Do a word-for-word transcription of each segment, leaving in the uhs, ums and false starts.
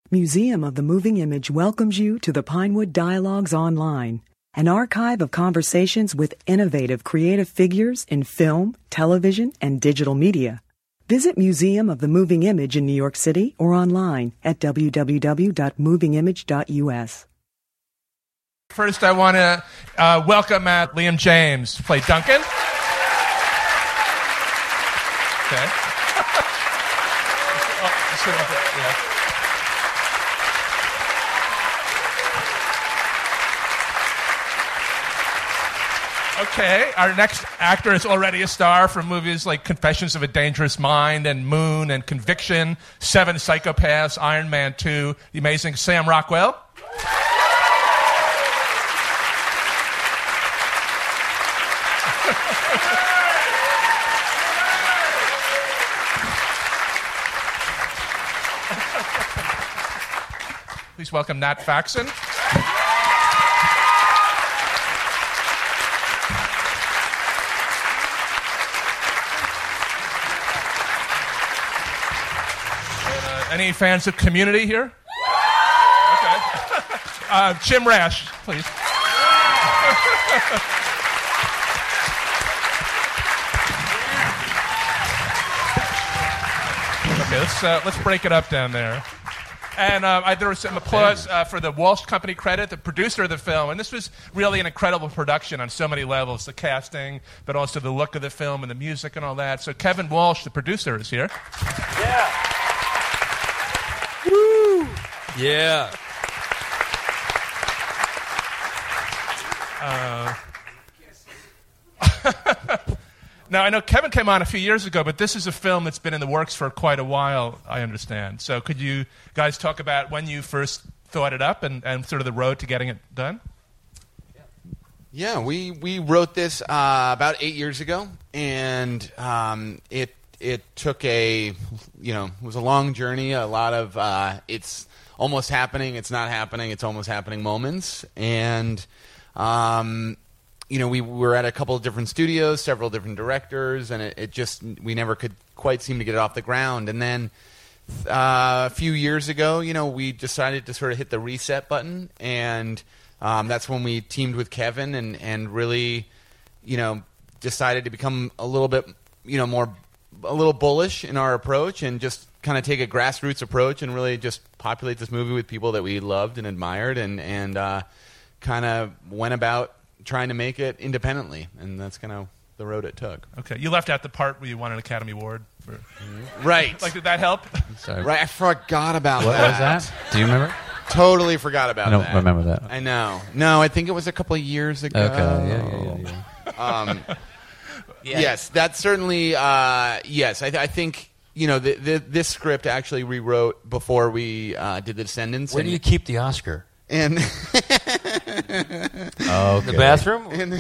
Museum of the Moving Image welcomes you to the Pinewood Dialogues Online, an archive of conversations with innovative creative figures in film, television, and digital media. Visit Museum of the Moving Image in New York City or online at w w w dot moving image dot u s. First, I want to uh, welcome Matt Liam James to play Duncan. Okay. oh, sit up there. Yeah. Okay, our next actor is already a star from movies like Confessions of a Dangerous Mind and Moon and Conviction, Seven Psychopaths, Iron Man two, the amazing Sam Rockwell. Please welcome Nat Faxon. Any fans of Community here? Okay. Uh, Jim Rash, please. Okay, let's uh, let's break it up down there. And uh, I, there was some applause uh, for the Walsh Company credit, the producer of the film. And this was really an incredible production on so many levels, the casting, but also the look of the film and the music and all that. So Kevin Walsh, the producer, is here. Yeah. Woo! Yeah. Uh, now, I know Kevin came on a few years ago, but this is a film that's been in the works for quite a while, I understand. So could you guys talk about when you first thought it up and, and sort of the road to getting it done? Yeah, we, we wrote this uh, about eight years ago, and um, it it took a, you know, it was a long journey, a lot of uh, it's almost happening, it's not happening, it's almost happening moments, and um, you know, we were at a couple of different studios, several different directors, and it, it just, we never could quite seem to get it off the ground. And then uh, a few years ago, you know, we decided to sort of hit the reset button, and um, that's when we teamed with Kevin and, and really, you know, decided to become a little bit, you know, more, a little bullish in our approach and just kind of take a grassroots approach and really just populate this movie with people that we loved and admired, and, and uh, kind of went about trying to make it independently, and that's kind of the road it took. Okay, you left out the part where you won an Academy Award. For, right. Like, did that help? Sorry. Right, I forgot about what that. What was that? Do you remember? Totally forgot about that. I don't that. remember that. I know. No, I think it was a couple of years ago. Okay, yeah, yeah, yeah. yeah. um, yeah. Yes, that's certainly, uh, yes, I, th- I think, you know, the, the, this script actually rewrote before we uh, did The Descendants. Where and, do you keep the Oscar? And oh, okay. The bathroom? In,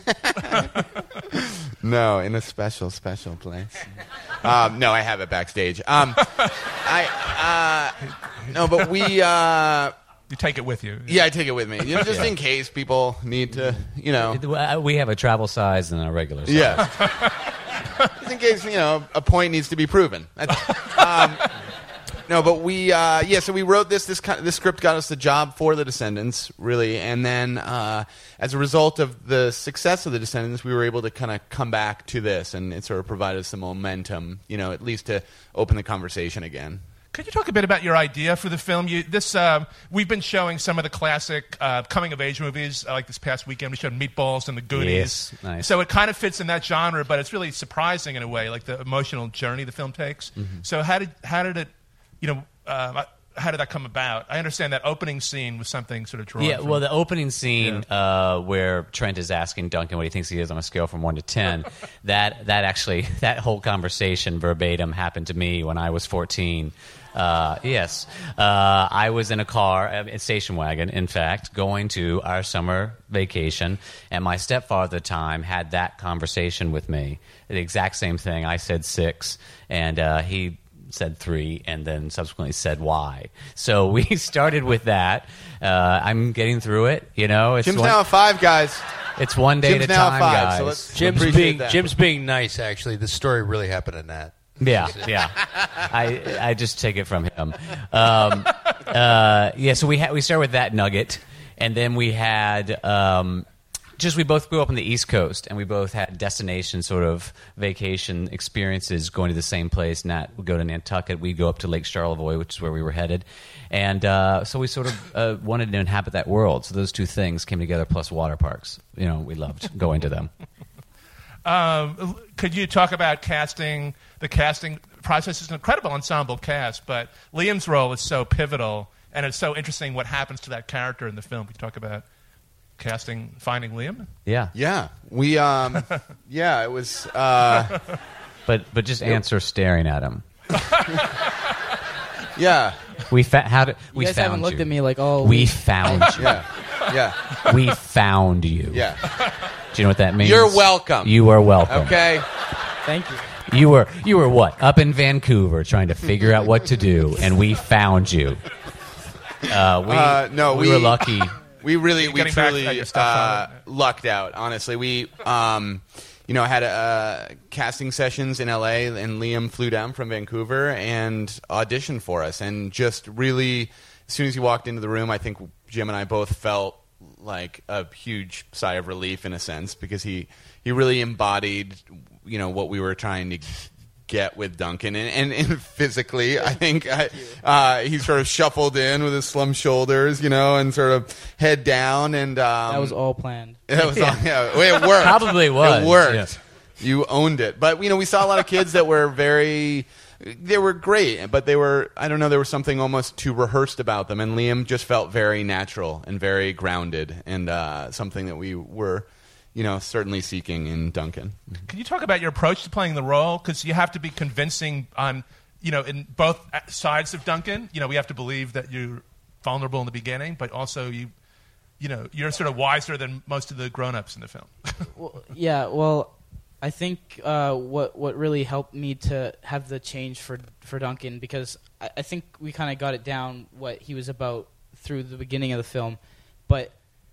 no, in a special, special place. Um, no, I have it backstage. Um, I uh, no, but we. Uh, you take it with you. Yeah, I take it with me, you know, just yeah. in case people need to, you know. We have a travel size and a regular size. Yeah. Just in case, you know, a point needs to be proven. Um, No, but we, uh, yeah, so we wrote this, this kind of, this script got us the job for The Descendants, really, and then uh, as a result of the success of The Descendants, we were able to kind of come back to this, and it sort of provided some momentum, you know, at least to open the conversation again. Could you talk a bit about your idea for the film? You, this uh, we've been showing some of the classic uh, coming-of-age movies, uh, like this past weekend. We showed Meatballs and The Goonies. Yes, nice. So it kind of fits in that genre, but it's really surprising in a way, like the emotional journey the film takes. Mm-hmm. So how did how did it... You know, uh, how did that come about? I understand that opening scene was something sort of drawn Yeah, from, well, the opening scene yeah. uh, where Trent is asking Duncan what he thinks he is on a scale from one to ten, that that actually, that whole conversation verbatim happened to me when I was fourteen. Uh, yes. Uh, I was in a car, a station wagon, in fact, going to our summer vacation, and my stepfather at the time had that conversation with me. The exact same thing. I said six, and uh, he... said three, and then subsequently said why. So we started with that. Uh, I'm getting through it, you know. It's Jim's one, now at five, guys. It's one day Jim's at a now time, at five, guys. so let's Jim's appreciate being that. Jim's being nice. Actually, the story really happened in that. Yeah, yeah. I I just take it from him. Um, uh, yeah, so we had we started with that nugget, and then we had um, just we both grew up on the East Coast, and we both had destination sort of vacation experiences going to the same place. Nat would go to Nantucket, we'd go up to Lake Charlevoix, which is where we were headed, and uh, so we sort of uh, wanted to inhabit that world. So those two things came together, plus water parks. You know, we loved going to them. Um, could you talk about casting? The casting process is an incredible ensemble cast, but Liam's role is so pivotal, and it's so interesting what happens to that character in the film. Could you talk about casting, finding Liam? Yeah, Yeah, we. Um, yeah, it was. Uh, but but just answer staring at him. yeah, We fa- how did You we guys found haven't looked you. at me like, oh, We found you. yeah, yeah, We found you. yeah. Do you know what that means? You're welcome. You are welcome. Okay. thank you. You were you were what? Up in Vancouver trying to figure out what to do, and we found you. Uh, we Uh, no, we, we- were lucky. We really, we Getting back truly at your stuff, uh, uh, lucked out. Honestly, we, um, you know, had uh, casting sessions in L A, and Liam flew down from Vancouver and auditioned for us. And just really, as soon as he walked into the room, I think Jim and I both felt like a huge sigh of relief in a sense, because he he really embodied, you know, what we were trying to get with Duncan, and, and, and physically, I think I, uh, he sort of shuffled in with his slum shoulders, you know, and sort of head down, and um, That was all planned. That was all, yeah, it worked. Probably was, It worked. yeah. You owned it, but you know, we saw a lot of kids that were very. They were great, but they were, I don't know, there was something almost too rehearsed about them, and Liam just felt very natural and very grounded, and uh, something that we were, you know, certainly seeking in Duncan. Can you talk about your approach to playing the role? Because you have to be convincing on, you know, in both sides of Duncan. You know, we have to believe that you're vulnerable in the beginning, but also you, you know, you're sort of wiser than most of the grown-ups in the film. Well, yeah, well, I think uh, what what really helped me to have the change for for Duncan, because I, I think we kind of got it down what he was about through the beginning of the film, but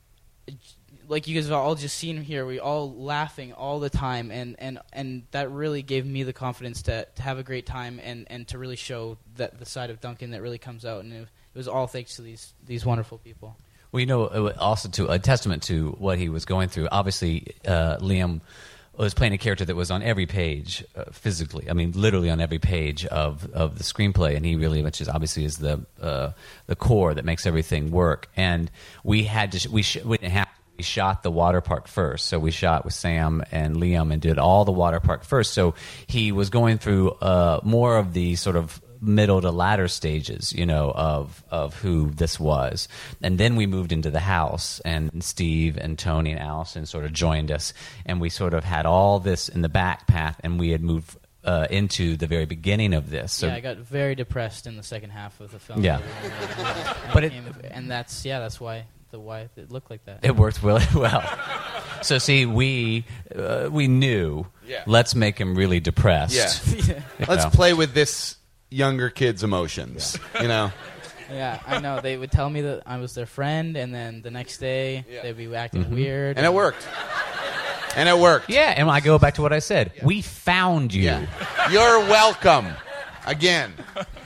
like you guys have all just seen here, we all laughing all the time, and, and, and that really gave me the confidence to, to have a great time and, and to really show that the side of Duncan that really comes out, and it, it was all thanks to these these wonderful people. Well, you know, also to a testament to what he was going through. Obviously, uh, Liam was playing a character that was on every page uh, physically. I mean, literally on every page of, of the screenplay, and he really, which is obviously is the uh, the core that makes everything work. And we had to, sh- we, sh- we didn't have. We shot the water park first, so we shot with Sam and Liam and did all the water park first. So he was going through uh, more of the sort of middle to latter stages, you know, of of who this was. And then we moved into the house, and Steve and Tony and Allison sort of joined us, and we sort of had all this in the back path, and we had moved uh, into the very beginning of this. So yeah, I got very depressed in the second half of the film. Yeah. but But it- and that's yeah, that's why the why it looked like that. it worked really well. So see, we uh, we knew, Yeah. let's make him really depressed. Yeah. yeah. you Let's know. play with this younger kid's emotions, you know? Yeah, I know. They would tell me that I was their friend, and then the next day Yeah. they'd be acting Mm-hmm. weird. And it worked. And it worked. Yeah, and I go back to what I said. We found you. Yeah. You're welcome. Again.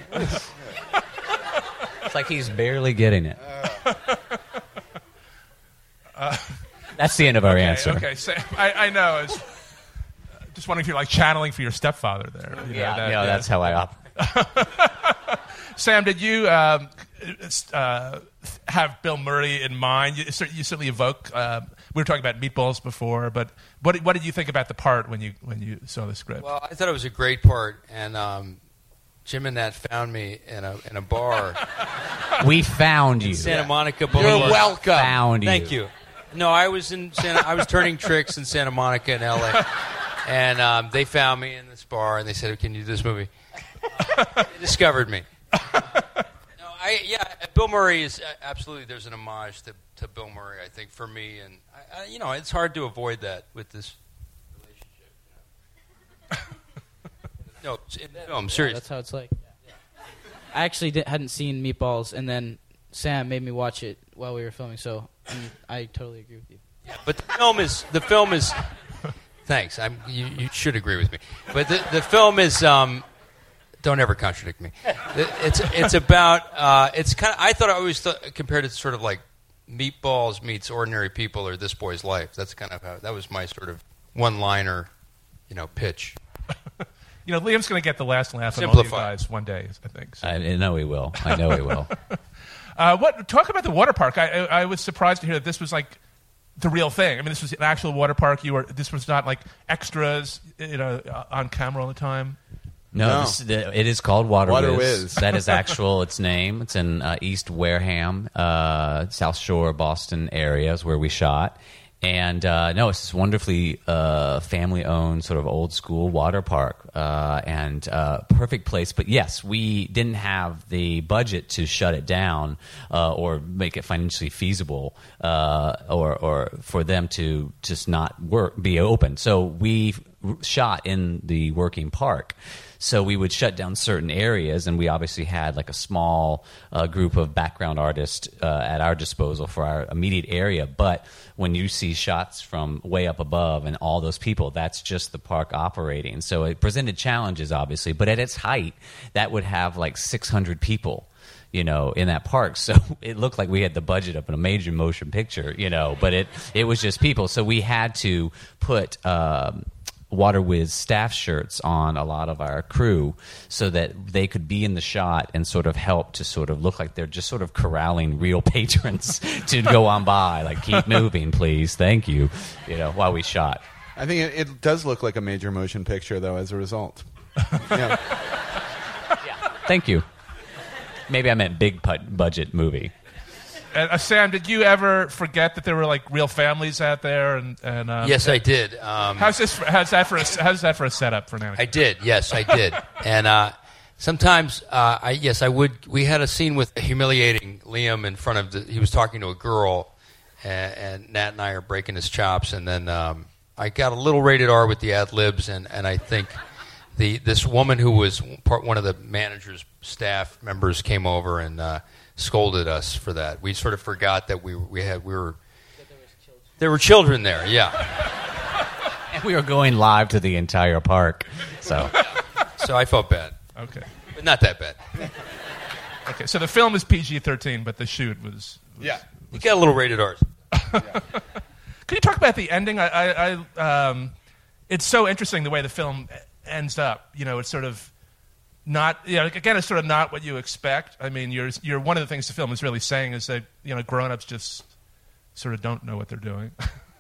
It's like he's barely getting it. That's the end of our okay, answer. okay. So, I, I know. It's, just wondering if you're like channeling for your stepfather there. You know, Yeah, that- no, yeah. that's how I operate. Sam, did you um, uh, have Bill Murray in mind? You, you certainly evoke. Uh, we were talking about Meatballs before, but what what did you think about the part when you when you saw the script? Well, I thought it was a great part, and um, Jim and Nat found me in a in a bar, We found you. Santa Monica You're Boulevard. welcome. Found you. Thank you. No, I was in Santa, I was turning tricks in Santa Monica in L A, and um, they found me in this bar, and they said, "Can you do this movie?" They discovered me. No, I yeah, Bill Murray is uh, absolutely. There's an homage to, to Bill Murray, I think, for me, and I, I, you know, it's hard to avoid that with this relationship. You know? No, it's in film, Yeah, seriously. that's how it's like. I actually did, hadn't seen Meatballs, and then Sam made me watch it while we were filming. So and I totally agree with you. But the film is the film is. Thanks. I'm. You, you should agree with me. But the the film is. Um, don't ever contradict me. It- it's it's about uh, it's kind of I thought I always thought, compared it to sort of like Meatballs meets Ordinary People or This Boy's Life. That's kind of how that was my sort of one-liner, you know, pitch. You know, Liam's going to get the last laugh on all you Simplify. guys one day, I think. So. I, I know he will. I know he will. Uh, what talk about the water park? I, I I was surprised to hear that this was like the real thing. I mean, this was an actual water park. You were this was not like extras, you know, uh, on camera all the time. No, No. This, the, it is called Water, Water Whiz. Whiz. That is actual its name. It's in uh, East Wareham, uh, South Shore, Boston areas where we shot. And uh, no, it's this wonderfully uh, family-owned, sort of old-school water park, uh, and uh, perfect place. But yes, we didn't have the budget to shut it down uh, or make it financially feasible, uh, or, or for them to just not work, be open. So we shot in the working park. So we would shut down certain areas, and we obviously had like a small uh, group of background artists uh, at our disposal for our immediate area. But when you see shots from way up above and all those people, that's just the park operating. So it presented challenges, obviously. But at its height, that would have like six hundred people, you know, in that park. So it looked like we had the budget of a major motion picture, you know, but it, it was just people. So we had to put um, Water Whiz staff shirts on a lot of our crew so that they could be in the shot and sort of help to sort of look like they're just sort of corralling real patrons to go on by, like, keep moving, please, thank you, you know, while we shot. I think it, it does look like a major motion picture, though, as a result. Yeah. Thank you. Maybe I meant big put- budget movie. Uh, uh, Sam, did you ever forget that there were like real families out there? And, and um, Yes, I did. Um, How's this? For, how's that for? A, how's that for a setup for an I did. Yes, I did. And uh, sometimes, uh, I yes, I would. We had a scene with humiliating Liam in front of. The, he was talking to a girl, and, and Nat and I are breaking his chops. And then um, I got a little rated R with the ad libs, and, and I think the this woman who was part one of the manager's staff members came over and uh, scolded us for that. We sort of forgot that we we had we were there were children there. Yeah. And we were going live to the entire park, so So I felt bad, Okay. but not that bad. Okay. So the film is P G thirteen, but the shoot was. was Yeah. You got a little rated R's. Could you talk about the ending? I, I, I um, it's so interesting the way the film ends up. You know, it's sort of not. You know, again, it's sort of not what you expect. I mean, you're you're one of the things the film is really saying is that you know grown-ups just sort of don't know what they're doing.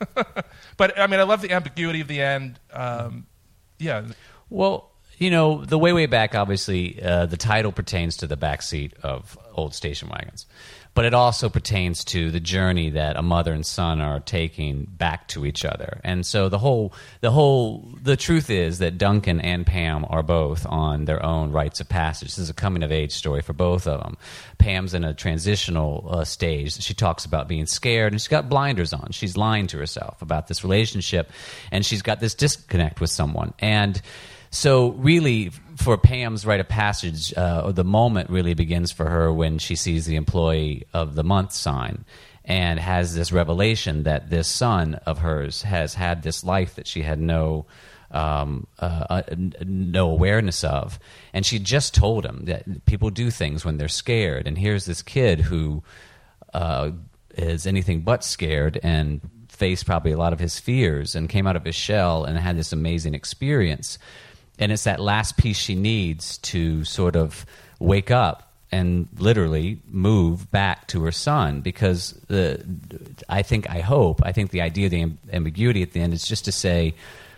But I mean, I love the ambiguity of the end. Um, yeah. Well, you know, the way, way back, obviously, uh, the title pertains to the backseat of old station wagons. But it also pertains to the journey that a mother and son are taking back to each other. And so the whole, the whole, the truth is that Duncan and Pam are both on their own rites of passage. This is a coming-of-age story for both of them. Pam's in a transitional uh, stage. She talks about being scared, and she's got blinders on. She's lying to herself about this relationship, and she's got this disconnect with someone. And so really, for Pam's rite of passage, uh, the moment really begins for her when she sees the Employee of the Month sign and has this revelation that this son of hers has had this life that she had no um, uh, uh, no awareness of. And she just told him that people do things when they're scared. And here's this kid who uh, is anything but scared and faced probably a lot of his fears and came out of his shell and had this amazing experience. And it's that last piece she needs to sort of wake up and literally move back to her son. Because the, I think, I hope, I think the idea of the amb- ambiguity at the end is just to say,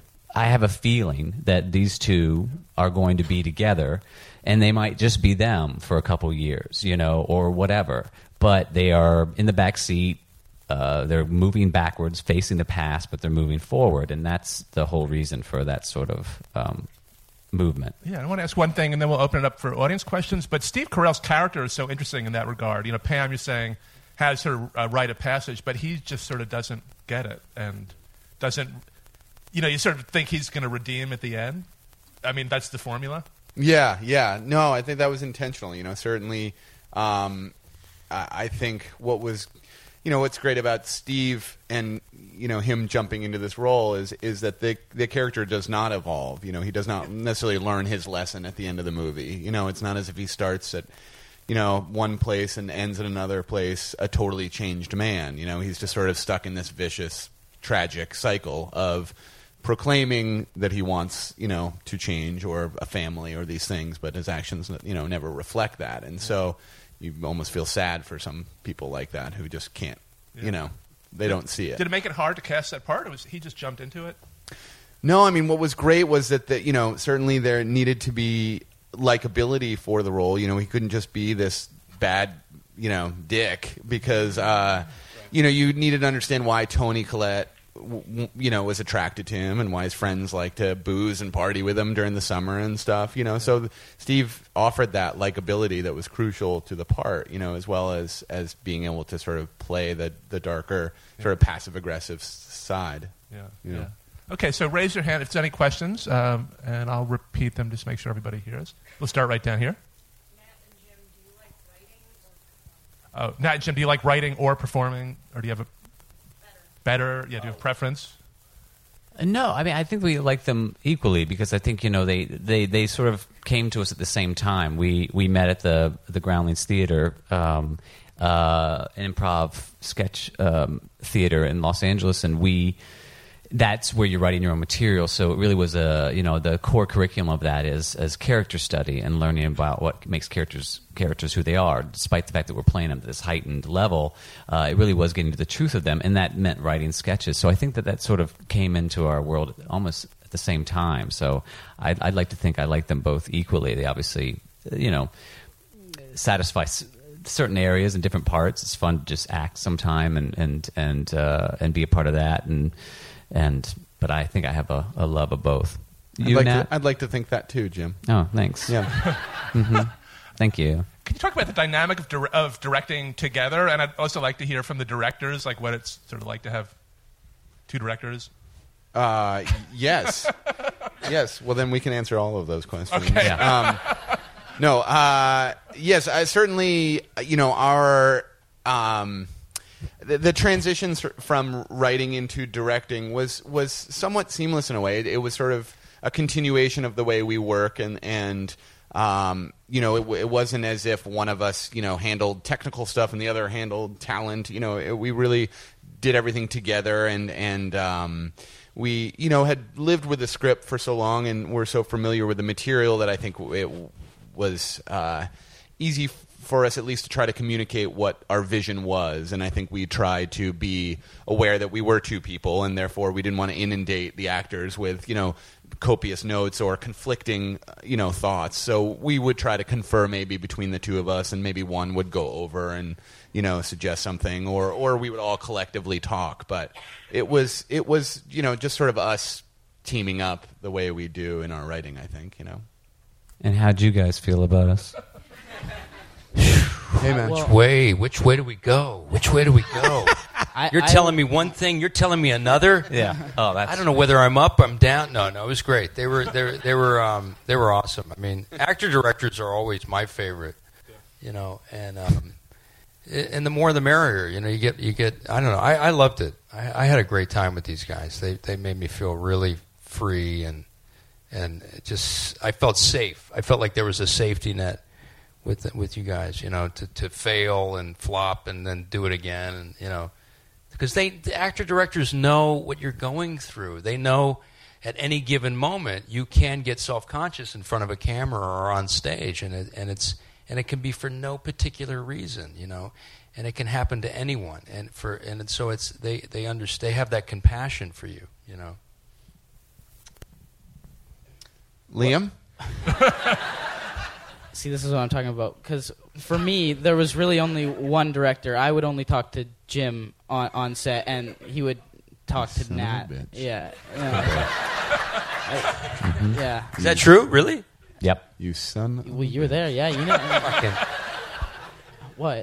I have a feeling that these two are going to be together, and they might just be them for a couple years, you know, or whatever. But they are in the back seat. Uh, they're moving backwards, facing the past, but they're moving forward. And that's the whole reason for that sort of um, movement. Yeah, I want to ask one thing, and then we'll open it up for audience questions. But Steve Carell's character is so interesting in that regard. You know, Pam, you're saying, has her uh, rite of passage, but he just sort of doesn't get it and doesn't, you know, you sort of think he's going to redeem at the end. I mean, that's the formula. Yeah, yeah. No, I think that was intentional. You know, certainly, um, I, I think what was you know, what's great about Steve and, you know, him jumping into this role is is that the the character does not evolve. You know, he does not necessarily learn his lesson at the end of the movie. You know, it's not as if he starts at, you know, one place and ends in another place a totally changed man. You know, he's just sort of stuck in this vicious, tragic cycle of proclaiming that he wants, you know, to change or a family or these things, but his actions, you know, never reflect that. And so you almost feel sad for some people like that who just can't, yeah. you know, they don't see it. Did it make it hard to cast that part, or was he just jumped into it? No, I mean, what was great was that, the, you know, certainly there needed to be likability for the role. You know, he couldn't just be this bad, you know, dick because, uh, you know, you needed to understand why Toni Collette, you know, was attracted to him and why his friends like to booze and party with him during the summer and stuff, you know. So Steve offered that likability that was crucial to the part, you know, as well as, as being able to sort of play the, the darker, yeah. sort of passive-aggressive side. Yeah, you know? yeah. Okay, so raise your hand if there's any questions, um, and I'll repeat them just to make sure everybody hears. We'll start right down here. Matt and Jim, do you like writing or performing? Oh, Matt and Jim, do you like writing or performing, or do you have a better? Yeah, do you have preference? No, I mean, I think we like them equally because I think, you know, they, they, they sort of came to us at the same time. We we met at the the Groundlings Theater, um, uh, an improv sketch um, theater in Los Angeles, and we that's where you're writing your own material. So it really was a, you know, the core curriculum of that is as character study and learning about what makes characters characters who they are. Despite the fact that we're playing them at this heightened level, uh, it really was getting to the truth of them, and that meant writing sketches. So I think that that sort of came into our world almost at the same time. So I'd, I'd like to think I like them both equally. They obviously, you know, satisfy s- certain areas and different parts. It's fun to just act sometime and and and uh, and be a part of that. And and but I think I have a, a love of both. You, I'd like Nat? to, I'd like to think that too, Jim. Oh, thanks. Yeah. mm-hmm. Thank you. Can you talk about the dynamic of, dir- of directing together? And I'd also like to hear from the directors, like what it's sort of like to have two directors. Uh, yes. Yes. Well, then we can answer all of those questions. Okay. Yeah. Um, no. Uh, yes. I certainly. You know, our um, the, the transitions from writing into directing was was somewhat seamless in a way. It, it was sort of a continuation of the way we work, and and. Um, you know, it, it wasn't as if one of us, you know, handled technical stuff and the other handled talent. You know, it, we really did everything together, and and um, we, you know, had lived with the script for so long, and were so familiar with the material that I think it was uh, easy for us at least to try to communicate what our vision was. And I think we tried to be aware that we were two people, and therefore we didn't want to inundate the actors with, you know, copious notes or conflicting, you know, thoughts. So we would try to confer maybe between the two of us, and maybe one would go over and, you know, suggest something, or or we would all collectively talk. But it was it was you know, just sort of us teaming up the way we do in our writing, I think, you know. And how'd you guys feel about us? Hey man. Which way? Which way do we go? Which way do we go? I, You're I- telling me one thing. You're telling me another. Yeah. Oh, that's. I don't know whether I'm up, I'm down. No, no, it was great. They were, they, were- they were, um, they were awesome. I mean, actor directors are always my favorite. You know, and um, and the more the merrier. You know, you get, you get. I don't know. I, I loved it. I, I had a great time with these guys. They, they made me feel really free, and and it just, I felt safe. I felt like there was a safety net with with you guys. You know, to to fail and flop and then do it again, and you know. Because they, the actor directors know what you're going through. They know at any given moment you can get self-conscious in front of a camera or on stage, and it, and it's and it can be for no particular reason, you know, and it can happen to anyone. And for and so it's they they understand, they have that compassion for you, you know. Liam? See, this is what I'm talking about. Because for me, there was really only one director. I would only talk to Jim on, on set, and he would talk to Son Nat. of a bitch. Yeah. Yeah. I- yeah. Is that true? Really? Yep. You son. Well, you were there. Yeah, you know. Fucking- What?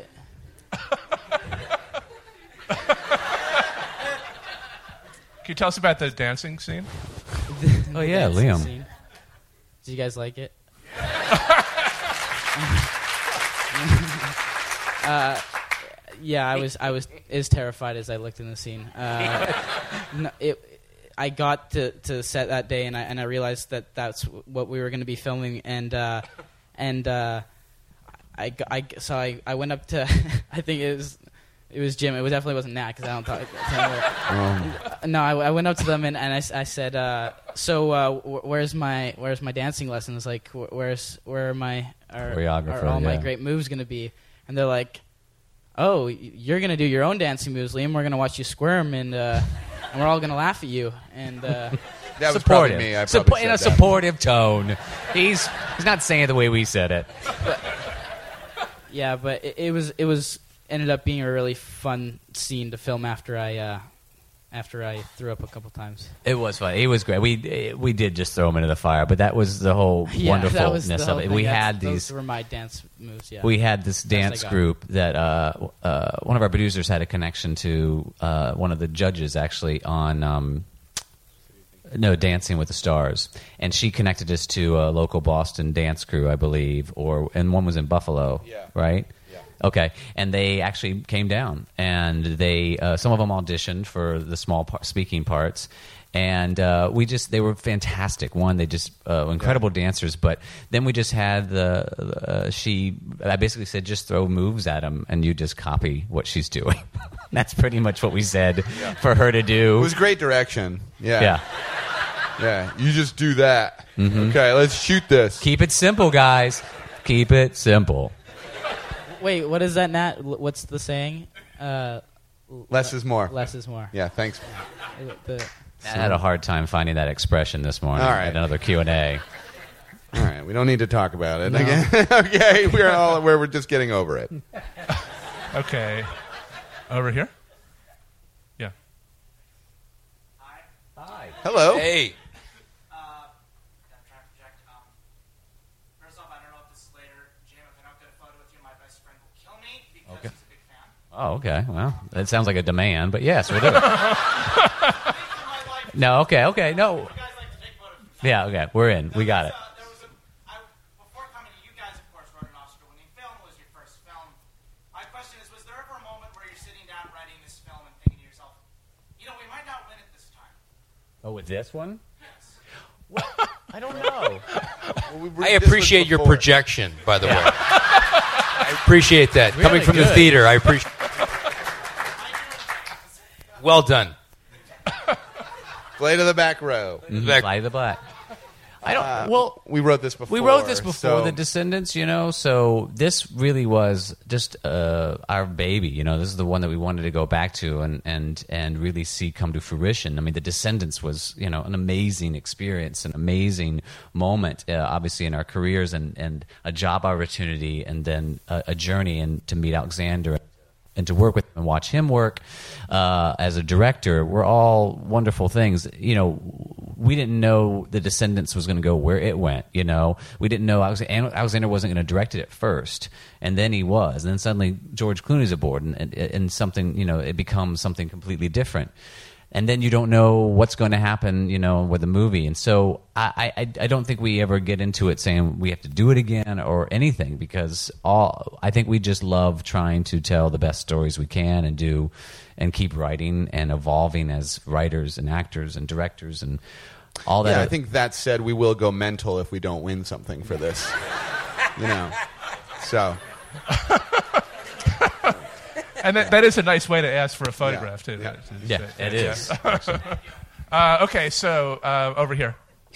Can you tell us about the dancing scene? Oh, yeah, Dancing Liam. scene. Did you guys like it? uh, yeah, I was I was as terrified as I looked in the scene. Uh, no, it, I got to, to set that day, and I and I realized that that's what we were going to be filming, and uh, and uh, I, I so I, I went up to I think it was it was Jim. It was definitely wasn't Nat because I don't talk. Um. No, I, I went up to them and, and I, I said, uh, so uh, wh- where's my where's my dancing lessons? Like wh- where's where are my are, Choreographer, are all my yeah. great moves going to be? And they're like, oh, you're going to do your own dancing moves, Liam. We're going to watch you squirm, and uh, and we're all going to laugh at you. And uh, That was supportive. probably me. I Suppo- probably in a said that. supportive tone. He's he's not saying it the way we said it. yeah, but it, it was it was ended up being a really fun scene to film after I uh, after I threw up a couple times. It was fun. It was great. We we did just throw him into the fire, but that was the whole Yeah, that was the wonderfulness whole of it. thing. We That's- had those these. were my dance moves. Yeah, We had this I dance got. group that uh, uh, one of our producers had a connection to uh, one of the judges actually on um, no Dancing with the Stars, and she connected us to a local Boston dance crew, I believe, or and one was in Buffalo, Yeah. right? Okay, and they actually came down, and they uh, some of them auditioned for the small par- speaking parts, and uh, we just they were fantastic. One, they just uh, incredible dancers, but then we just had the uh, she. I basically said just throw moves at them, and you just copy what she's doing. That's pretty much what we said for her to do. It was great direction. Yeah. Yeah, Yeah. You just do that. Okay, let's shoot this. keep it simple, guys. Keep it simple. Wait, what is that, Nat? L- What's the saying? Uh, Less is more. less is more. Yeah, thanks. Uh, the- I had a hard time finding that expression this morning. All right. At another Q and A. All right, we don't need to talk about it again. Okay, we're all where we're just getting over it. Okay. Over here? Yeah. Hello. Hey. First off, I don't know if this is later, Jim. If I don't get a photo with you, my best friend will kill me because Okay. he's a big fan. Oh, okay. Well, that sounds like a demand, but yes, we'll do it. No, okay, okay, no. You guys like to take photos. Yeah, okay, we're in. We got it. Uh, there was a, I, before coming to you guys, of course, wrote an Oscar-winning film. It was your first film. My question is, was there ever a moment where you're sitting down writing this film and thinking to yourself, you know, we might not win it this time? Oh, with this one? Yes. I don't know. Well, we- I this was appreciate your before. projection, by the way. I appreciate that. Really Coming from the good. theater, I appreciate. Well done. Play to the back row. Back- Fly the black. I don't. Uh, well, we wrote this before. we wrote this before so- The Descendants, you know. So this really was just uh, our baby, you know. This is the one that we wanted to go back to and and and really see come to fruition. I mean, The Descendants was, you know, an amazing experience, an amazing moment, uh, obviously in our careers, and and a job opportunity, and then a, a journey and to meet Alexander. And to work with him and watch him work uh, as a director were all wonderful things. You know, we didn't know The Descendants was going to go where it went. You know, we didn't know Alexander, Alexander wasn't going to direct it at first, and then he was. And then suddenly George Clooney's aboard, and, and, and something, you know, it becomes something completely different. And then you don't know what's going to happen, you know, with the movie. And so I, I, I don't think we ever get into it saying we have to do it again or anything, because all I think we just love trying to tell the best stories we can and do, and keep writing and evolving as writers and actors and directors and all that. Yeah, I think that said, we will go mental if we don't win something for this. You know, so And that, that is a nice way to ask for a photograph, too. Yeah. yeah, it is. Uh, okay, so uh, over here.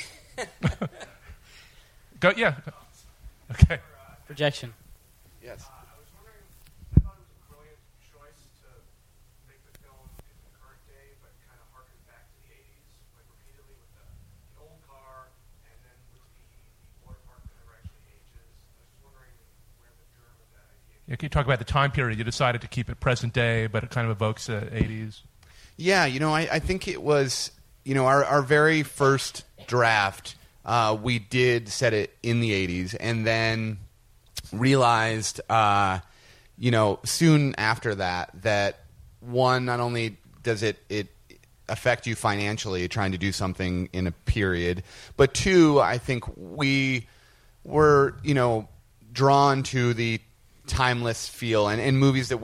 Go, yeah. Okay. projection. yes. I was wondering, I thought it was a brilliant choice to make the film in the current day, but kind of harken back to the eighties, like repeatedly with the, the old car, and then with the, the water park that never actually ages. I was just wondering where the germ of that idea came Yeah, can you talk about the time period? You decided to keep it present day, but it kind of evokes the eighties. Yeah, you know, I, I think it was, you know, our, our very first draft, uh, we did set it in the eighties, and then realized, uh, you know, soon after that, that one, not only does it, it affect you financially trying to do something in a period, but two, I think we were, you know, drawn to the timeless feel and, and movies that we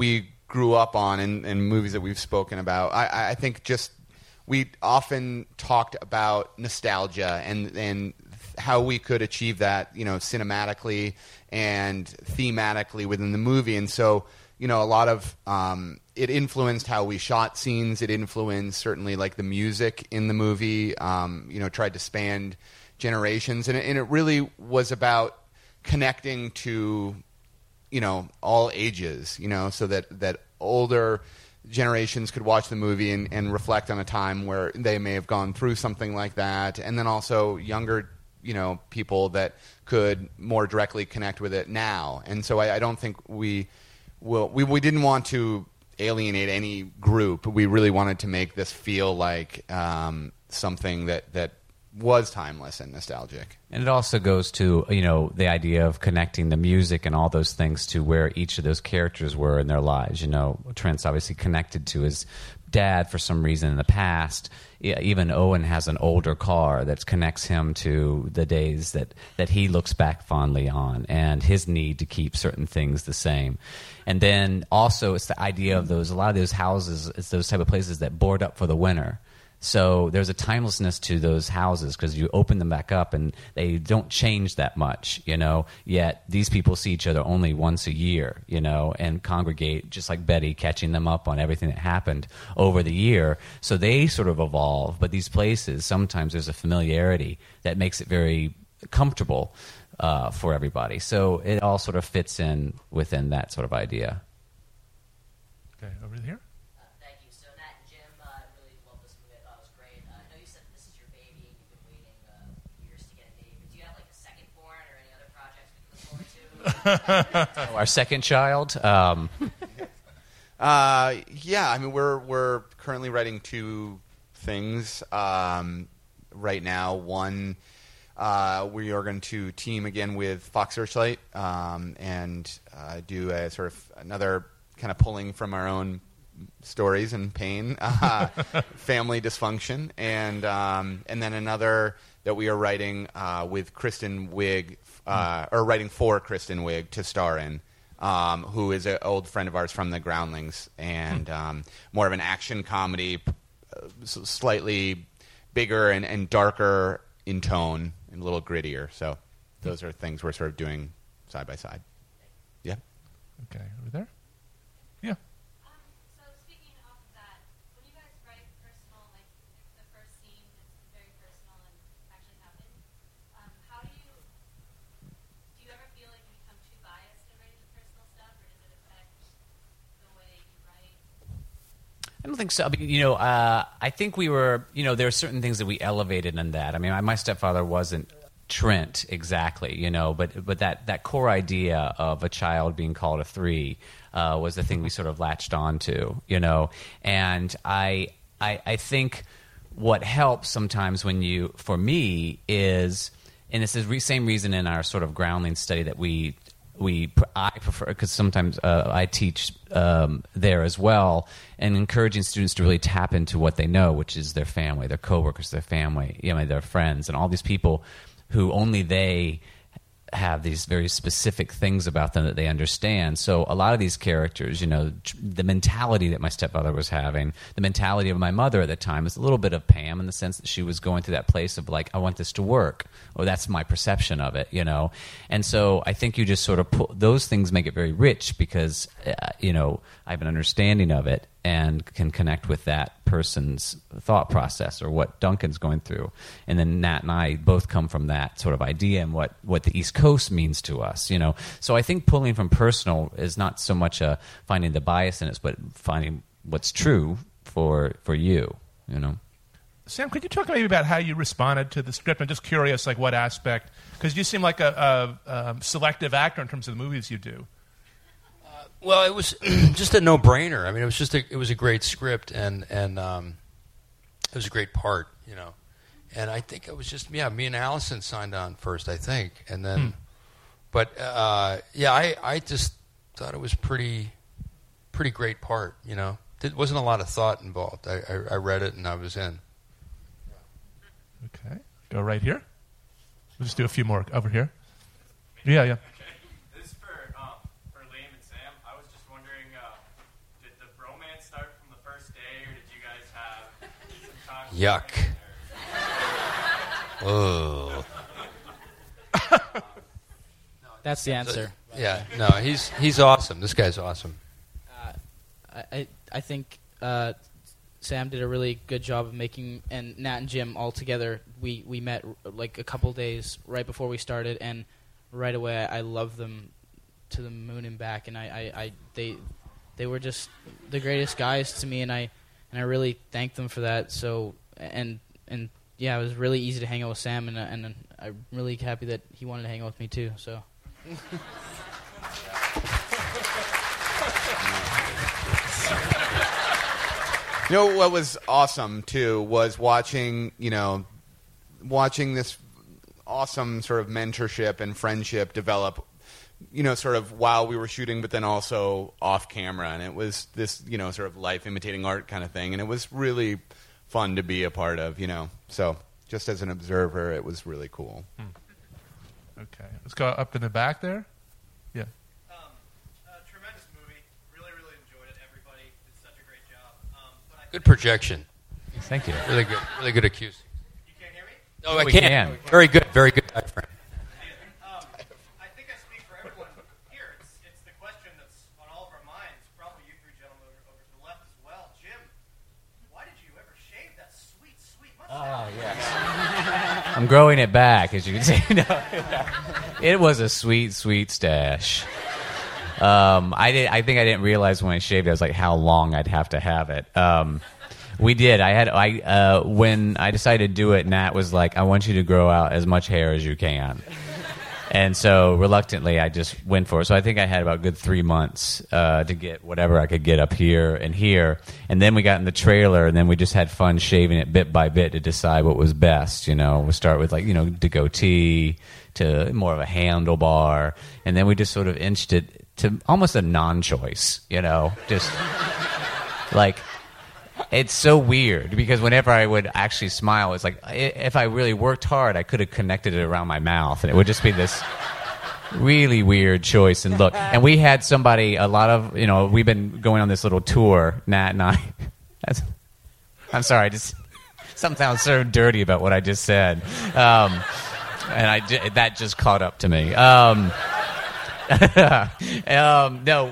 grew up on and, and movies that we've spoken about. I, I think just we often talked about nostalgia and and how we could achieve that, you know, cinematically and thematically within the movie. And so, you know, a lot of um, it influenced how we shot scenes. It influenced certainly like the music in the movie. Um, you know, tried to span generations, and it, and it really was about connecting to, you know, all ages. You know, so that that older generations could watch the movie and, and reflect on a time where they may have gone through something like that, and then also younger, you know, people that could more directly connect with it now. And so I, I don't think we will. We we didn't want to alienate any group. We really wanted to make this feel like um, something that that was timeless and nostalgic. And it also goes to, you know, the idea of connecting the music and all those things to where each of those characters were in their lives. You know, Trent's obviously connected to his dad for some reason in the past. Yeah, even Owen has an older car that connects him to the days that, that he looks back fondly on and his need to keep certain things the same. And then also it's the idea of those, a lot of those houses, it's those type of places that board up for the winter. So there's a timelessness to those houses because you open them back up and they don't change that much, you know, yet these people see each other only once a year, you know, and congregate just like Betty, catching them up on everything that happened over the year. So they sort of evolve, but these places, sometimes there's a familiarity that makes it very comfortable uh, for everybody. So it all sort of fits in within that sort of idea. Okay, over here. Oh, our second child. Um. uh, yeah, I mean we're we're currently writing two things um, right now. One, uh, we are going to team again with Fox Searchlight um, and uh, do a sort of another kind of pulling from our own stories and pain, uh, family dysfunction, and um, and then another that we are writing uh, with Kristen Wiig. Uh, or writing for Kristen Wiig to star in, um, who is an old friend of ours from the Groundlings, and um, more of an action comedy, uh, slightly bigger and, and darker in tone and a little grittier. So those are things we're sort of doing side by side. Yeah. Okay, over there. Yeah. Um, so speaking off of that, when you guys write personal, like the first scene is very personal and actually happened, um, how do you Do you ever feel like you become too biased in writing the personal stuff, or does it affect the way you write? I don't think so. I mean, you know, uh, I think we were, you know, there are certain things that we elevated in that. I mean, my, my stepfather wasn't Trent exactly, you know, but but that, that core idea of a child being called a three uh, was the thing we sort of latched on to, you know. And I, I, I think what helps sometimes when you, for me, is... And it's the same reason in our sort of groundling study that we we I prefer, because sometimes uh, I teach um, there as well, and encouraging students to really tap into what they know, which is their family, their coworkers, their family, you know, their friends, and all these people who only they have these very specific things about them that they understand. So a lot of these characters, you know, the mentality that my stepfather was having, the mentality of my mother at the time is a little bit of Pam in the sense that she was going through that place of like, I want this to work, or that's my perception of it, you know. And so I think you just sort of pull, those things make it very rich because, uh, you know, I have an understanding of it and can connect with that person's thought process or what Duncan's going through. And then Nat and I both come from that sort of idea and what, what the East Coast means to us, you know. So I think pulling from personal is not so much a finding the bias in it, but finding what's true for for you, you know. Sam, could you talk maybe about how you responded to the script? I'm just curious, like what aspect, because you seem like a, a, a selective actor in terms of the movies you do. Well, it was just a no-brainer. I mean, it was just a, it was a great script, and and um, it was a great part, you know. And I think it was just yeah, me and Allison signed on first, I think, and then, hmm. but uh, yeah, I I just thought it was pretty pretty great part, you know. There wasn't a lot of thought involved. I I, I read it and I was in. Okay, go right here. We'll just do a few more over here. Yeah, yeah. This is for um, for Liam and Sam. I was just wondering, uh, Yuck. Oh. That's the answer. Yeah, no, he's he's awesome. This guy's awesome. I I, I think uh, Sam did a really good job of making, and Nat and Jim all together. We we met like a couple days right before we started, and right away I, I loved them to the moon and back. And I, I, I they they were just the greatest guys to me, and I and I really thanked them for that. So and and yeah, it was really easy to hang out with Sam, and and I'm really happy that he wanted to hang out with me too. So. You know what was awesome too was watching, you know, watching this awesome sort of mentorship and friendship develop, you know, sort of while we were shooting, but then also off camera, and it was this, you know, sort of life imitating art kind of thing, and it was really fun to be a part of, you know. So just as an observer, it was really cool. Hmm. Okay, let's go up in the back there. Yeah. Um, uh, tremendous movie. Really, really enjoyed it. Everybody did such a great job. Um, but I Good projection. Thank you. Really good. Really good acoustics. You can't hear me? No, I We can't. can. Very good. Very good diaphragm. Um, I think I speak for everyone here. It's, it's the question that's on all of our minds. Probably you three gentlemen over, over to the left as well. Jim, why did you ever shave that sweet, sweet mustache? Oh, yes. I'm growing it back, as you can see. No, it was a sweet, sweet stash. Um, I did. I think I didn't realize when I shaved it, I was like, how long I'd have to have it. Um, we did. I had. I uh, when I decided to do it, Nat was like, "I want you to grow out as much hair as you can." And so, reluctantly, I just went for it. So I think I had about a good three months uh, to get whatever I could get up here and here. And then we got in the trailer, and then we just had fun shaving it bit by bit to decide what was best. You know, we start with like you know the goatee to more of a handlebar, and then we just sort of inched it to almost a non-choice. You know, just like. It's so weird because whenever I would actually smile, it's like if I really worked hard, I could have connected it around my mouth, and it would just be this really weird choice and look. And we had somebody, a lot of, you know, we've been going on this little tour, Nat and I. That's, I'm sorry, just something sounds so dirty about what I just said, um, and I that just caught up to me. Um, um, no.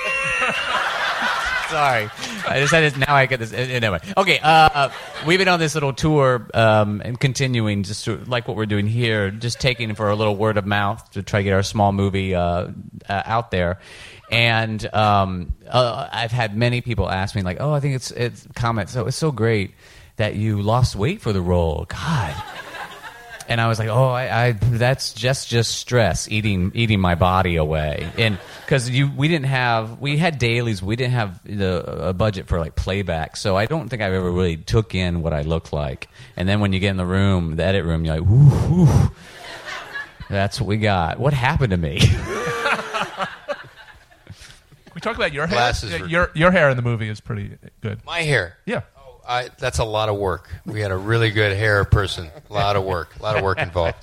Sorry, I decided now I get this. Anyway, okay. Uh, we've been on this little tour um, and continuing, just to, like what we're doing here, just taking for a little word of mouth to try to get our small movie uh, uh, out there. And um, uh, I've had many people ask me, like, "Oh, I think it's it's comments. So it's so great that you lost weight for the role." God. And I was like, oh, I, I that's just just stress eating eating my body away, and because you we didn't have we had dailies, we didn't have the a budget for like playback, so I don't think I've ever really took in what I looked like. And then when you get in the room, the edit room, you're like, whoo, whoo, that's what we got. What happened to me? We talk about your hair. Glasses Yeah, were- your your hair in the movie is pretty good. My hair. Yeah. I, that's a lot of work. We had a really good hair person. A lot of work. A lot of work involved.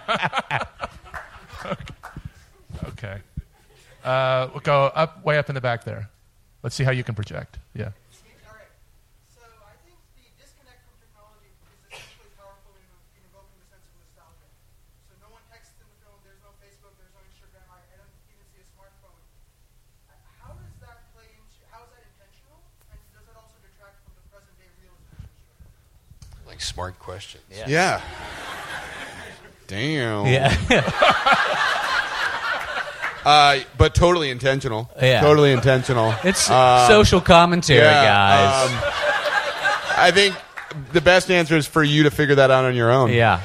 Okay. Uh, we'll go up, way up in the back there. Let's see how you can project. Yeah. All right. So I think the disconnect from technology is especially powerful in, in evoking the sense of nostalgia. So no one texts in the film. There's no Facebook. There's no Instagram. I, I don't even see a smartphone. Uh, How does that play into? How is that intentional? And does it also detract from the present day realism? Like smart questions. Yeah. Damn. Yeah. Uh, but totally intentional. Yeah. Totally intentional. It's Um, social commentary, yeah, guys. um, I think the best answer is for you to figure that out on your own. Yeah.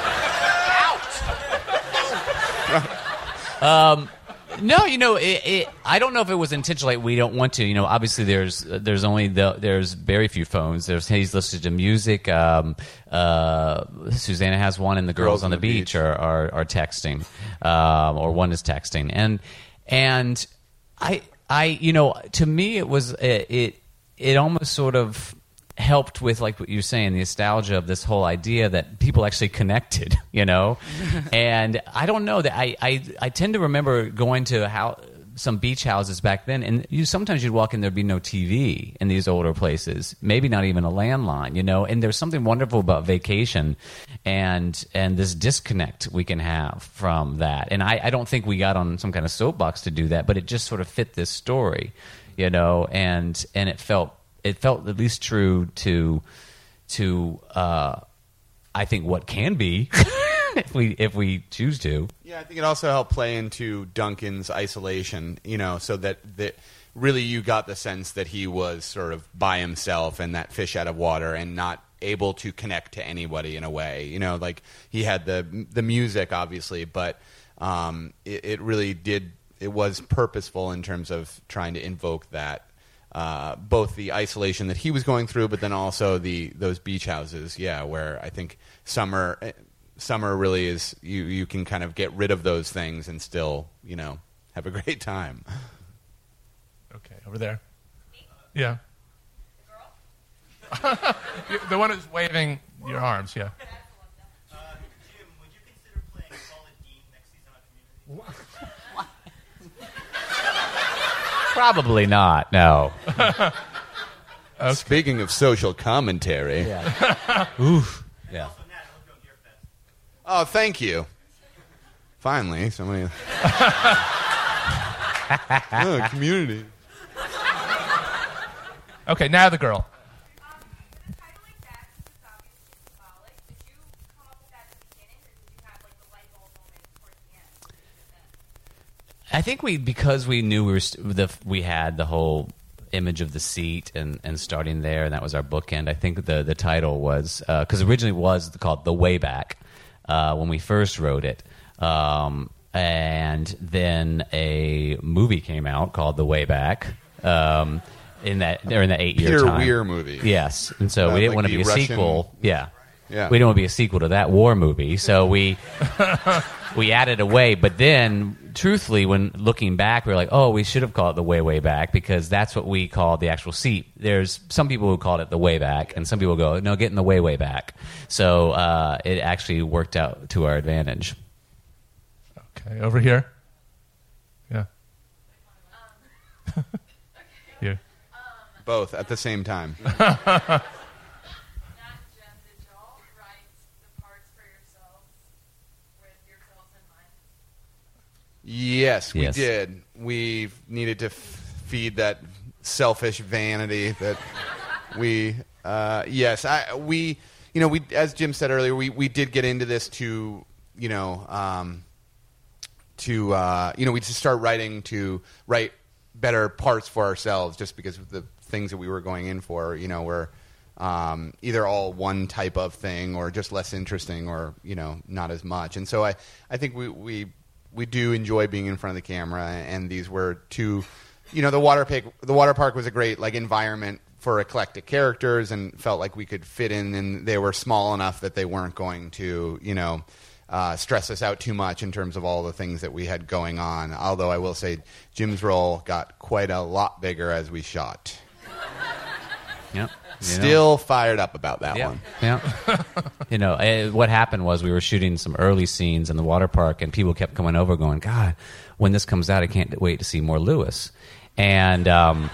um, no, you know, it, it, I don't know if it was intentional. Like we don't want to. You know, obviously there's there's only the, there's very few phones. There's he's listened to music. Um, uh, Susanna has one, and the girls, on the, beach, beach. Are, are are texting, um, or one is texting, and and I I you know to me it was it it, it almost sort of helped with like what you're saying, the nostalgia of this whole idea that people actually connected, you know. And I don't know that I, I I tend to remember going to how some beach houses back then, and you sometimes you'd walk in, there'd be no T V in these older places, maybe not even a landline, you know. And there's something wonderful about vacation, and and this disconnect we can have from that. And I, I don't think we got on some kind of soapbox to do that, but it just sort of fit this story, you know. And and it felt it felt at least true to to uh, I think what can be. if we if we choose to. Yeah, I think it also helped play into Duncan's isolation, you know, so that, that really you got the sense that he was sort of by himself and that fish out of water and not able to connect to anybody in a way. You know, like he had the the music, obviously, but um, it, it really did, it was purposeful in terms of trying to invoke that, uh, both the isolation that he was going through, but then also the those beach houses, yeah, where I think Summer... Summer really is, you, you can kind of get rid of those things and still, you know, have a great time. Okay, over there. Yeah. You- the one who's waving your arms, yeah. Uh, Jim, would you consider playing Paula Dean next season on Community? Probably not. No. Okay. Speaking of social commentary. Yeah. Oof. Yeah. Oh, thank you. Finally, somebody. Oh, Community. Okay, now the girl. I think we, because we knew we were st- the we had the whole image of the seat and, and starting there, and that was our bookend. I think the the title was because uh, originally it was called The Way Back uh, when we first wrote it, um, and then a movie came out called The Way Back. Um, in that or in that eight year Peter time. Weir movie. Yes, and so Uh, we didn't like want to the be a Russian- sequel. Yeah. Yeah. We didn't want to be a sequel to that war movie, so we we added away. But then, truthfully, when looking back, we were like, oh, we should have called it The Way Way Back, because that's what we called the actual seat. There's some people who called it The Way Back, and some people go, no, get in the way way back. So uh, it actually worked out to our advantage. Okay, over here. Yeah. Here. Both at the same time. Yes, we Yes. did. We needed to f- feed that selfish vanity that we. Uh, yes, I, we. You know, we as Jim said earlier, we, we did get into this to you know um, to uh, you know we just start writing to write better parts for ourselves, just because of the things that we were going in for. You know, were um, either all one type of thing or just less interesting, or you know not as much. And so I I think we we. We do enjoy being in front of the camera, and these were two, you know, the water park. The water park was a great like environment for eclectic characters, and felt like we could fit in. And they were small enough that they weren't going to, you know, uh, stress us out too much in terms of all the things that we had going on. Although I will say, Jim's role got quite a lot bigger as we shot. Yep. You know. Still fired up about that Yeah. one. Yeah. You know, eh, what happened was we were shooting some early scenes in the water park, and people kept coming over going, God, when this comes out, I can't wait to see more Lewis. And um,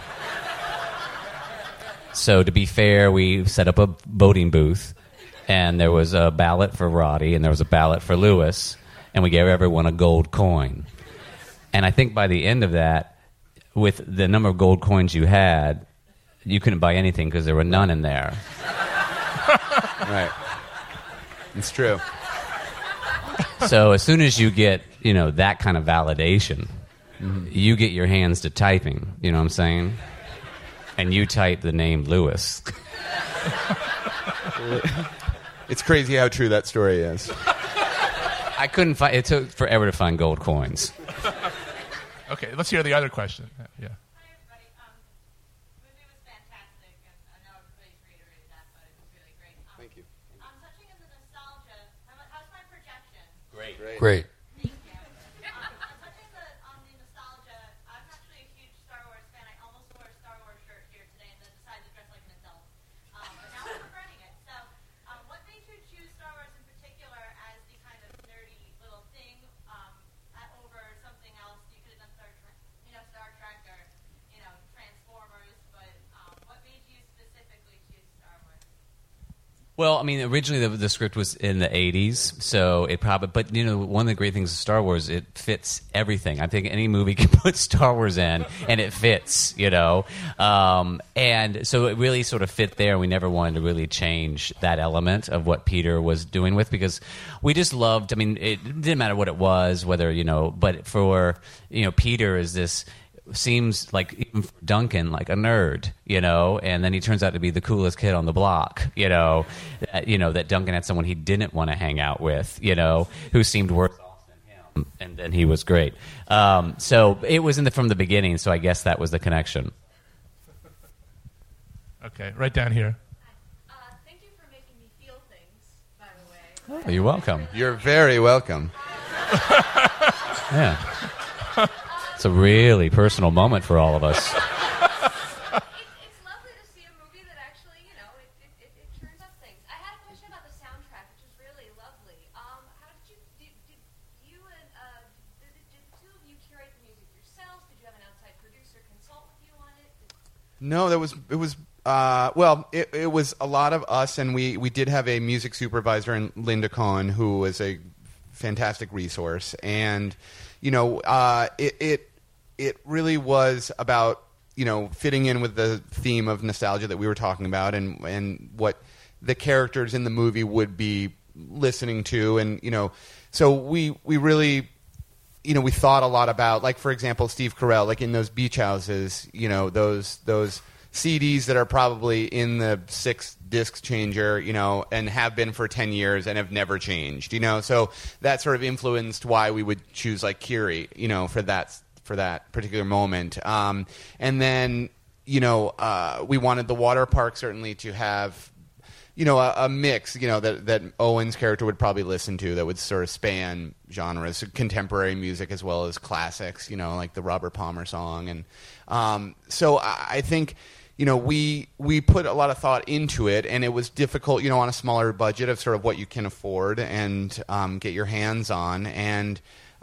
so to be fair, we set up a voting booth, and there was a ballot for Roddy, and there was a ballot for Lewis, and we gave everyone a gold coin. And I think by the end of that, with the number of gold coins you had, you couldn't buy anything because there were none in there. Right. It's true. So as soon as you get, you know, that kind of validation, mm-hmm. you get your hands to typing, you know what I'm saying? And you type the name Lewis. It's crazy how true that story is. I couldn't find, it took forever to find gold coins. Okay, let's hear the other question. Yeah. Great. Thank you. Um, I'm touching the, on the nostalgia. I'm actually a huge Star Wars fan. I almost wore a Star Wars shirt here today and then decided to dress like an adult. Um, but now I'm regretting it. So, um, what made you choose Star Wars in particular as the kind of nerdy little thing um, at, over something else? You could have done Star Trek. You know, Well, I mean, originally the, the script was in the eighties, so it probably. But you know, one of the great things of Star Wars, it fits everything. I think any movie can put Star Wars in, and it fits. You know, um, and so it really sort of fit there. We never wanted to really change that element of what Peter was doing with, because we just loved. I mean, it didn't matter what it was, whether you know, but for you know, Peter is this. Seems like, even for Duncan, like a nerd, you know, and then he turns out to be the coolest kid on the block, you know, that, you know, that Duncan had someone he didn't want to hang out with, you know, who seemed worse off than him, and then he was great. Um, so it was in the, from the beginning, so I guess that was the connection. Okay, right down here. Uh, thank you for making me feel things, by the way. Oh, you're welcome. You're very welcome. Yeah. It's a really personal moment for all of us. It's, it's lovely to see a movie that actually, you know, it, it, it, it turns up things. I had a question about the soundtrack, which is really lovely. Um, how did you, did, did you and, uh, did, did the two of you curate the music yourselves? Did you have an outside producer consult with you on it? Did, No, that was it was uh, well, it, it was a lot of us, and we, we did have a music supervisor in Linda Cohen, who was a fantastic resource, and you know, uh, it, it it really was about you know fitting in with the theme of nostalgia that we were talking about, and and what the characters in the movie would be listening to, and you know, so we we really. You know, we thought a lot about, like, for example, Steve Carell, like in those beach houses, you know, those those C Ds that are probably in the six disc changer, you know, and have been for ten years and have never changed, you know. So that sort of influenced why we would choose, like, Kiri, you know, for that for that particular moment. Um, and then, you know, uh, we wanted the water park certainly to have, you know, a, a mix, you know, that, that Owen's character would probably listen to that would sort of span genres, contemporary music as well as classics, you know, like the Robert Palmer song. And um, so I, I think, you know, we we put a lot of thought into it, and it was difficult, you know, on a smaller budget of sort of what you can afford and um, get your hands on. And,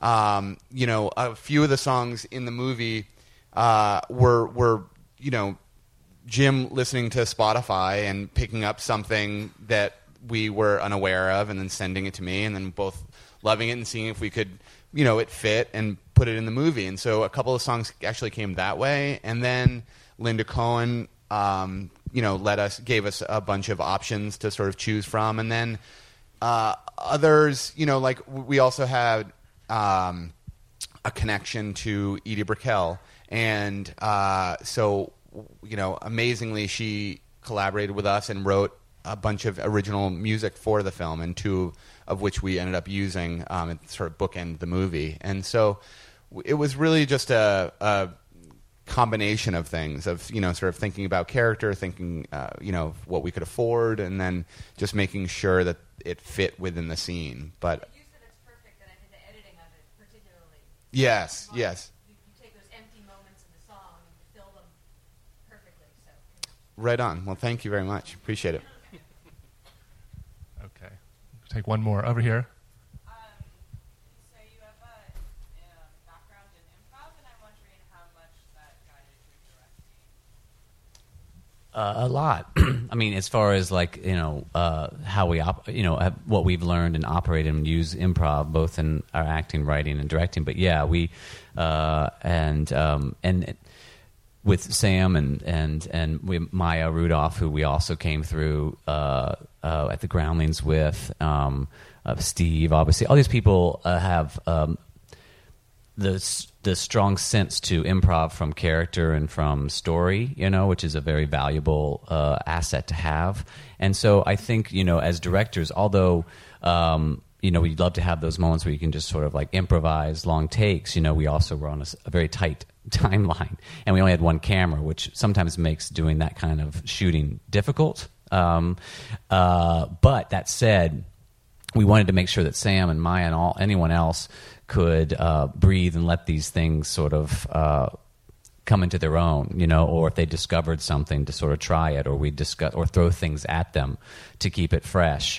um, you know, a few of the songs in the movie uh, were, were, you know, Jim listening to Spotify and picking up something that we were unaware of and then sending it to me, and then both loving it and seeing if we could, you know, it fit and put it in the movie. And so a couple of songs actually came that way. And then Linda Cohen, um, you know, let us, gave us a bunch of options to sort of choose from. And then uh, others, you know, like we also had um, a connection to Edie Brickell. And uh, so... you know, amazingly, she collaborated with us and wrote a bunch of original music for the film, and two of which we ended up using um, and sort of bookend the movie. And so it was really just a, a combination of things, of, you know, sort of thinking about character, thinking, uh, you know, what we could afford, and then just making sure that it fit within the scene. But you said it's perfect that I did the editing of it, particularly. yes, Well, yes. You, you take those empty moments in the song and you fill them perfectly. So. Right on. Well, thank you very much. Appreciate it. Okay. Take one more. Over here. Um, so you have a um, background in improv, and I'm wondering how much that guided your directing. Uh, a lot. I mean, as far as like you know uh, how we op- you know uh, what we've learned and operate and use improv both in our acting, writing, and directing. But yeah, we uh, and um, and. It, with Sam and and and we, Maya Rudolph, who we also came through uh, uh, at the Groundlings with, um, uh, Steve, obviously, all these people uh, have um, the the strong sense to improv from character and from story, you know, which is a very valuable uh, asset to have. And so I think, you know, as directors, although um, you know, we'd love to have those moments where you can just sort of like improvise long takes. You know, we also were on a, a very tight timeline, and we only had one camera, which sometimes makes doing that kind of shooting difficult. Um, uh, but that said, we wanted to make sure that Sam and Maya and all anyone else could uh, breathe and let these things sort of uh, come into their own, you know, or if they discovered something to sort of try it, or we discuss or throw things at them to keep it fresh.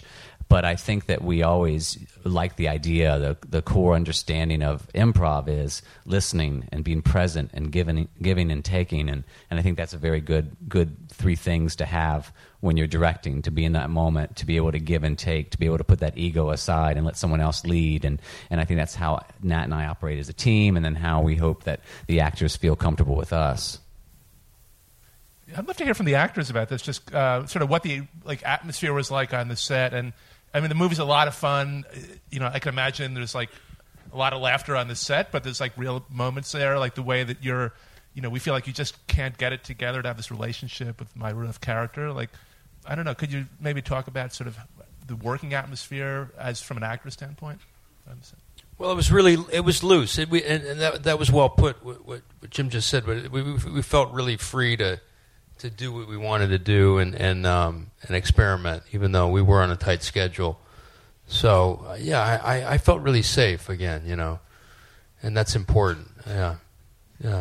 but I think that we always like the idea, the the core understanding of improv is listening and being present and giving giving and taking, and, and I think that's a very good good three things to have when you're directing, to be in that moment, to be able to give and take, to be able to put that ego aside and let someone else lead. And, and I think that's how Nat and I operate as a team, and then how we hope that the actors feel comfortable with us. I'd love to hear from the actors about this, just uh, sort of what the like atmosphere was like on the set. And I mean, the movie's a lot of fun. You know, I can imagine there's like a lot of laughter on the set, but there's like real moments there, like the way that you're, you know, we feel like you just can't get it together to have this relationship with my rough character. Like, I don't know, could you maybe talk about sort of the working atmosphere as from an actor standpoint? Well, it was really, it was loose. It, we, and, and that, that was well put, what, what Jim just said. But we, we felt really free to to do what we wanted to do and and, um, and experiment, even though we were on a tight schedule. So, uh, yeah, I, I felt really safe again, you know, and that's important. Yeah, yeah.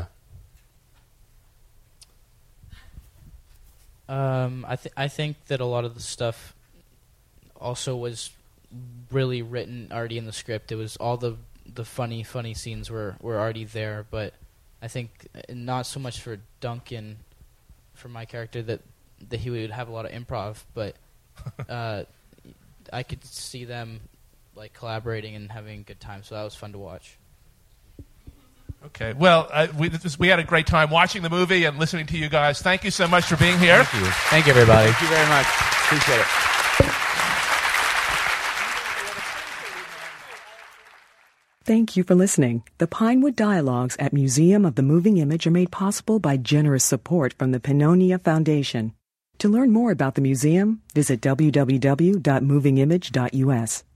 Um, I th- I think that a lot of the stuff also was really written already in the script. It was all the the funny funny scenes were, were already there, but I think not so much for Duncan, for my character, that that he would have a lot of improv, but uh, I could see them like collaborating and having a good time. So that was fun to watch. Okay, well, uh, we, this was, we had a great time watching the movie and listening to you guys. Thank you so much for being here. Thank you. Thank you, everybody. Thank you very much. Appreciate it. Thank you for listening. The Pinewood Dialogues at Museum of the Moving Image are made possible by generous support from the Pannonia Foundation. To learn more about the museum, visit w w w dot moving image dot u s.